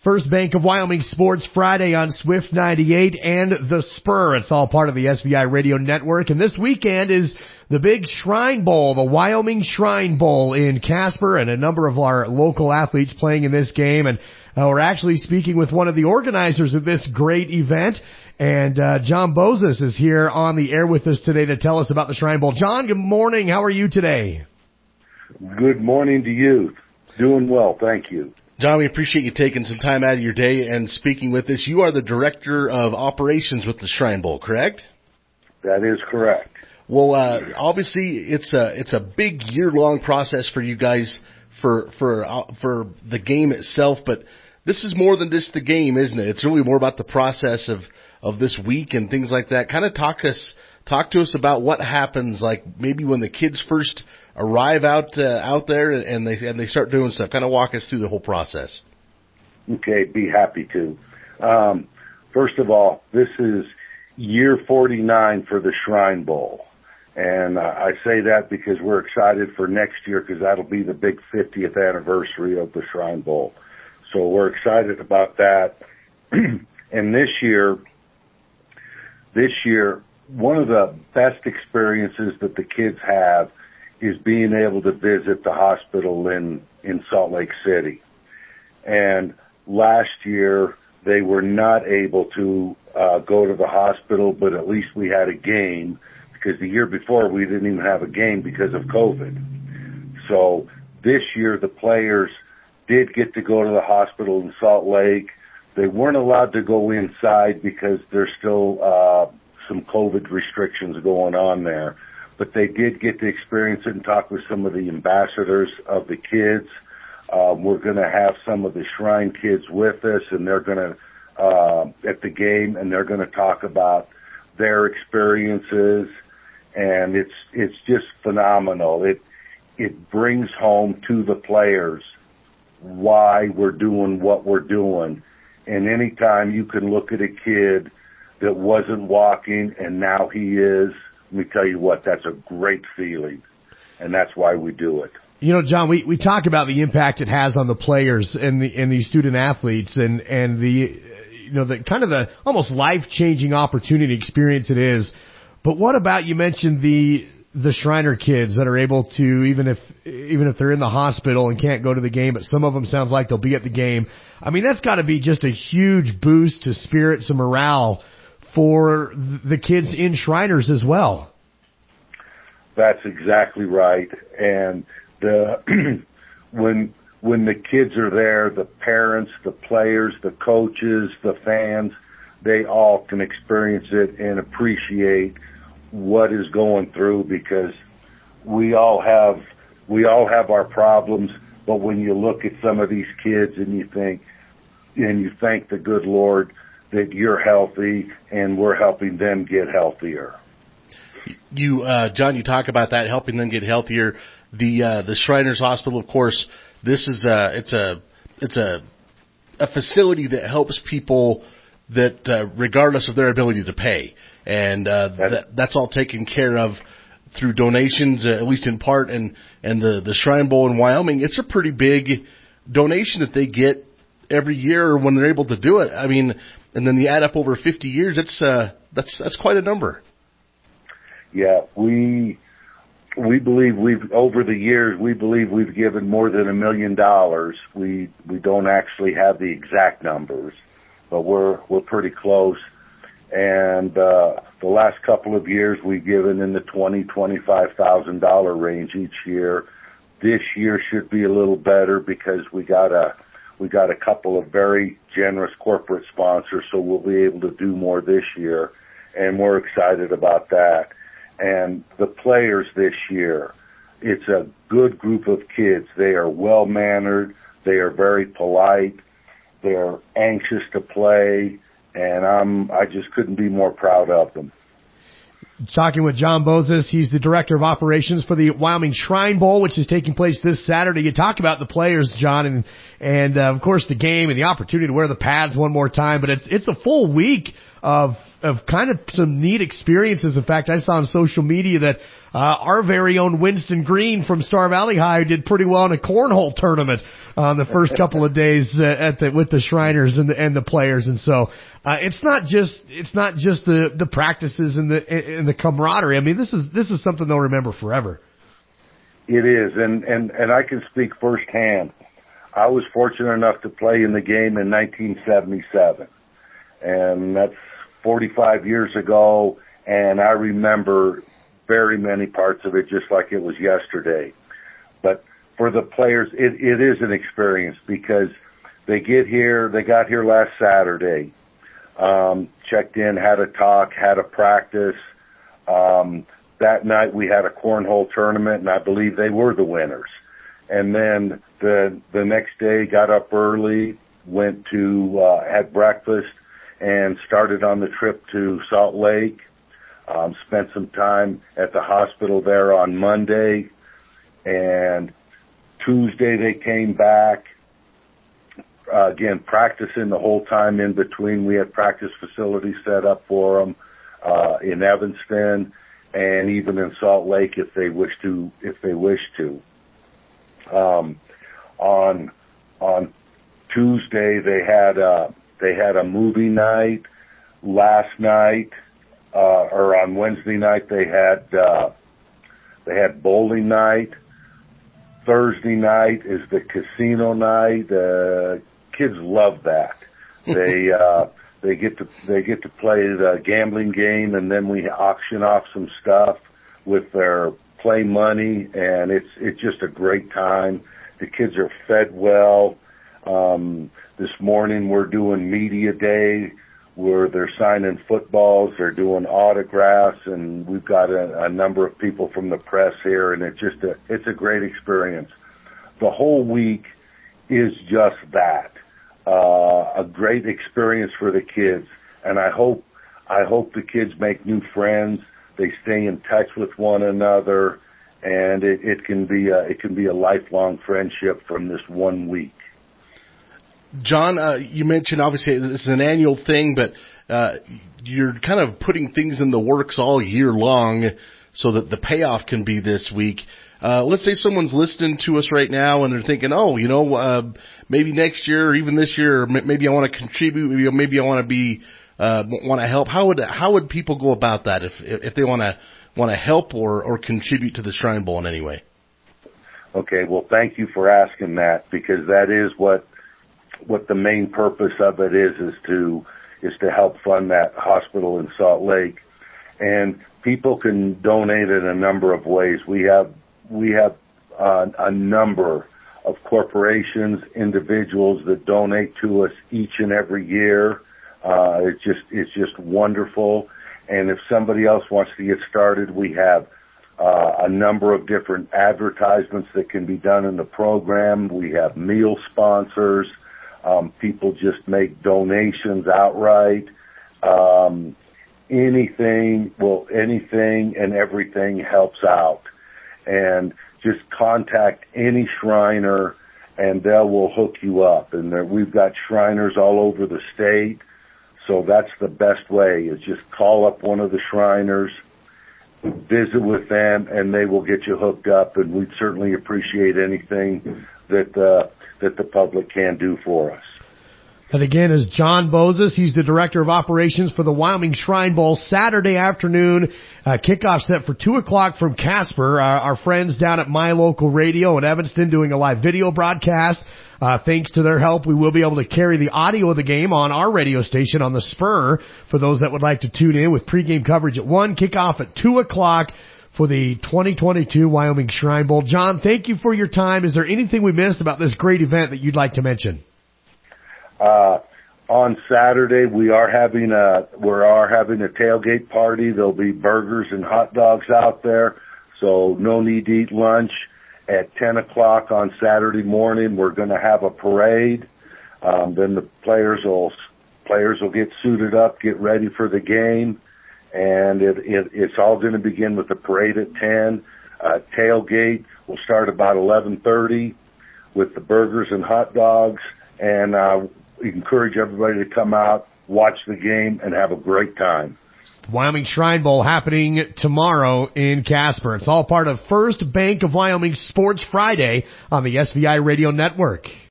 First Bank of Wyoming Sports Friday on Swift 98 and The Spur. It's all part of the SVI Radio Network. And this weekend is the big Shrine Bowl, the Wyoming Shrine Bowl in Casper, and a number of our local athletes playing in this game. And we're actually speaking with one of the organizers of this great event. And John Bozis is here on the air with us today to tell us about the Shrine Bowl. John, good morning. How are you today? Good morning to you. Doing well, thank you. John, we appreciate you taking some time out of your day and speaking with us. You are the Director of Operations with the Shrine Bowl, correct? That is correct. Well, obviously, it's a big year-long process for you guys for the game itself, but this is more than just the game, isn't it? It's really more about the process of this week and things like that. Kind of talk to us about what happens, like maybe when the kids first arrive out there and they start doing stuff. Kind of walk us through the whole process. Okay, be happy to. First of all, this is year 49 for the Shrine Bowl. And I say that because we're excited for next year because that'll be the big 50th anniversary of the Shrine Bowl. So we're excited about that. And this year, one of the best experiences that the kids have is being able to visit the hospital in Salt Lake City. And last year, they were not able to go to the hospital, but at least we had a game, because the year before we didn't even have a game because of COVID. So this year, the players did get to go to the hospital in Salt Lake. They weren't allowed to go inside because there's still some COVID restrictions going on there. But they did get to experience it and talk with some of the ambassadors of the kids. We're going to have some of the Shrine kids with us, and they're going to, at the game, and they're going to talk about their experiences. And it's just phenomenal. It brings home to the players why we're doing what we're doing. And anytime you can look at a kid that wasn't walking and now he is, let me tell you what, that's a great feeling, and that's why we do it. You know, John, we talk about the impact it has on the players and the student athletes and the, you know, the kind of the almost life-changing opportunity experience it is. But what about, you mentioned the Shriner kids that are able to, even if they're in the hospital and can't go to the game, but some of them sounds like they'll be at the game. I mean, that's got to be just a huge boost to spirits and morale for the kids in Shriners as well. That's exactly right. And when the kids are there, the parents, the players, the coaches, the fans, they all can experience it and appreciate what is going through, because we all have our problems, but when you look at some of these kids and you thank the good Lord that you're healthy and we're helping them get healthier. John, you talk about that, helping them get healthier. The Shriners Hospital, of course, this is it's a facility that helps people that regardless of their ability to pay, and that's all taken care of through donations, at least in part. And the Shrine Bowl in Wyoming, it's a pretty big donation that they get every year when they're able to do it. I mean, and then you add up over 50 years, that's quite a number. Yeah, we believe over the years we've given more than $1 million. We don't actually have the exact numbers, but we're pretty close. And the last couple of years we've given in the $20,000-$25,000 range each year. This year should be a little better because we got a couple of very generous corporate sponsors, so we'll be able to do more this year, and we're excited about that. And the players this year, it's a good group of kids. They are well-mannered. They are very polite. They're anxious to play, and I just couldn't be more proud of them. Talking with John Bozis, he's the Director of Operations for the Wyoming Shrine Bowl, which is taking place this Saturday. You talk about the players, John, and of course the game and the opportunity to wear the pads one more time, but it's a full week of kind of some neat experiences. In fact, I saw on social media that our very own Winston Green from Star Valley High did pretty well in a cornhole tournament on the first couple of days with the Shriners and the players. And so it's not just the practices and the camaraderie. I mean, this is something they'll remember forever. It is, and I can speak firsthand. I was fortunate enough to play in the game in 1977, and that's 45 years ago, and I remember very many parts of it just like it was yesterday. But for the players, it is an experience because they got here last Saturday, checked in, had a talk, had a practice. That night we had a cornhole tournament, and I believe they were the winners. And then the next day got up early, went to had breakfast, and started on the trip to Salt Lake. Spent some time at the hospital there on Monday, and Tuesday they came back. Again, practicing the whole time in between. We had practice facilities set up for them in Evanston, and even in Salt Lake if they wish to. On Tuesday they had a movie night. Last night, or on Wednesday night, they had bowling night. Thursday night is the casino night. Kids love that. They get to play the gambling game, and then we auction off some stuff with their play money, and it's just a great time. The kids are fed well. This morning we're doing media day where they're signing footballs, they're doing autographs, and we've got a number of people from the press here, and it's a great experience. The whole week is just that. A great experience for the kids, and I hope the kids make new friends. They stay in touch with one another, and it can be a lifelong friendship from this 1 week. John, you mentioned obviously this is an annual thing, but you're kind of putting things in the works all year long so that the payoff can be this week. Let's say someone's listening to us right now and they're thinking, maybe next year or even this year, maybe I want to contribute, maybe I want to help. How would people go about that if they want to help or contribute to the Shrine Bowl in any way? Okay, well, thank you for asking that, because that is what the main purpose of it is to help fund that hospital in Salt Lake. And people can donate in a number of ways. We have a number of corporations, individuals that donate to us each and every year. It's just wonderful. And if somebody else wants to get started, we have a number of different advertisements that can be done in the program. We have meal sponsors. People just make donations outright. Anything and everything helps out. And just contact any Shriner and they will hook you up. And we've got Shriners all over the state. So that's the best way, is just call up one of the Shriners, visit with them, and they will get you hooked up. And we'd certainly appreciate anything that the public can do for us. That again is John Bozes. He's the Director of Operations for the Wyoming Shrine Bowl. Saturday afternoon, kickoff set for 2:00 from Casper. Our friends down at My Local Radio in Evanston doing a live video broadcast. Thanks to their help, we will be able to carry the audio of the game on our radio station on the Spur for those that would like to tune in, with pregame coverage at 1, kickoff at 2:00 for the 2022 Wyoming Shrine Bowl. John, thank you for your time. Is there anything we missed about this great event that you'd like to mention? On Saturday, we are having a tailgate party. There'll be burgers and hot dogs out there, so no need to eat lunch. At 10:00 on Saturday morning, we're going to have a parade. Then the players will get suited up, get ready for the game, and it's all going to begin with the parade at 10. Tailgate will start about 11:30 with the burgers and hot dogs, and we encourage everybody to come out, watch the game, and have a great time. Wyoming Shrine Bowl happening tomorrow in Casper. It's all part of First Bank of Wyoming Sports Friday on the SVI Radio Network.